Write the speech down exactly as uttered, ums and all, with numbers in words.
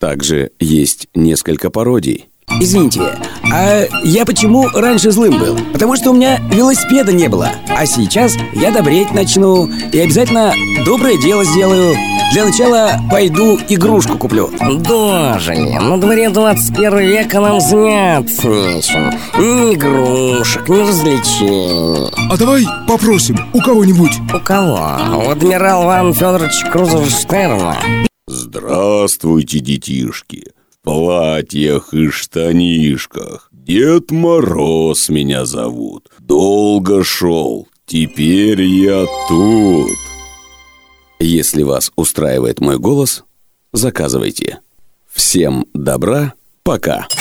Также есть несколько пародий. Извините, а я почему раньше злым был? Потому что у меня велосипеда не было. А сейчас я добреть начну и обязательно доброе дело сделаю. Для начала пойду игрушку куплю. Дожили, на дворе двадцать первый век, а нам заняться нечем. Ни игрушек, ни развлечений. А давай попросим у кого-нибудь. У кого? У адмирала Ивана Федоровича Крузенштерна. Здравствуйте, детишки. В платьях и штанишках. Дед Мороз меня зовут. Долго шел, теперь я тут. Если вас устраивает мой голос, заказывайте. Всем добра, пока!